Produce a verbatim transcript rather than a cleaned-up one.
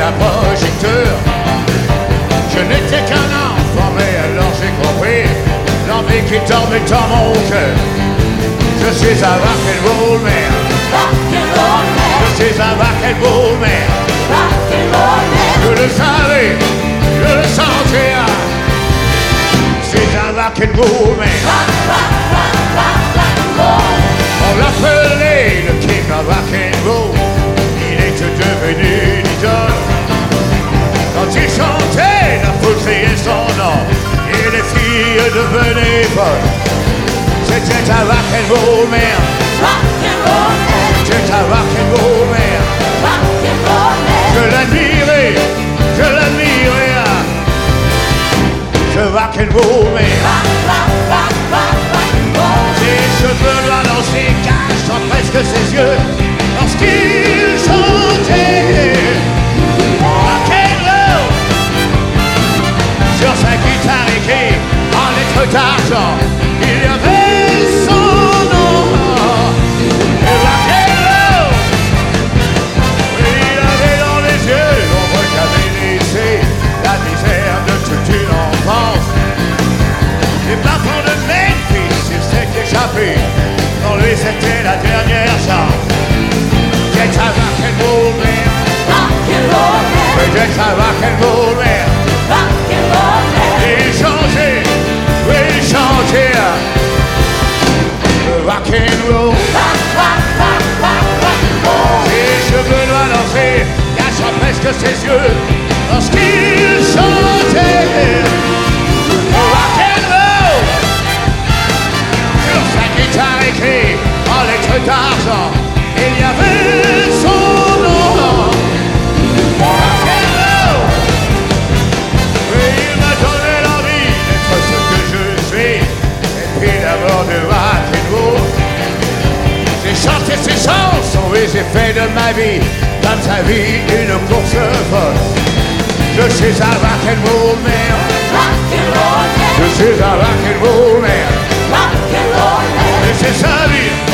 un projecteur. Je n'étais qu'un enfant, mais alors j'ai compris l'envie qui dormait dans mon cœur. Je suis un rock'n'roll man. Rock'n'roll man. Je suis un rock'n'roll man. Rock'n'roll man. Je le savais, je le sentais. Je suis un rock'n'roll man. Rock, rock, rock, rock, rock'n'roll. On l'appelait le king of rock'n'roll. Il était devenu l'idole. Quand il chantait, la foule criait son nom. Et les filles devenaient folles. C'était un rock'n'roll man. Rock'n'roll man. C'était un rock'n'roll man. Rock'n'roll man. Je l'admirais, je l'admirais. Ce rock'n'roll man. Rock, rock, rock, rock, rock'n'roll. Ses cheveux noirs dans ses cachant presque ses yeux. Lorsqu'il chantait rock'n'roll sur sa guitare écrite en lettres d'argent, il y avait son nom. Et rock'n'roll, il avait dans les yeux l'ombre qu'avait laissé la misère de toute une enfance. Les plafons de Memphis, il s'est échappé. Pour lui c'était la dernière chance. C'est un rock'n'roll man. Rock'n'roll man. C'est un rock'n'roll man. Rock'n'roll man. Et il chantait, oui il chantait le rock'n'roll. Rock, rock, rock, rock, rock'n'roll. Ses cheveux noirs lancés, cachant presque ses yeux. Lorsqu'il chantait le rock'n'roll sur sa guitare écrite en lettres d'argent, il y avait son nom. Rock'n'roll. Oui, il m'a donné l'envie d'être ce que je suis. Et puis d'abord de rock'n'roll. J'ai chanté ces chansons et j'ai fait de ma vie, comme sa vie, une course folle. Je suis un rock'n'roll man. Rock'n'roll man. Je suis un rock'n'roll man. Rock'n'roll man. Et c'est sa vie.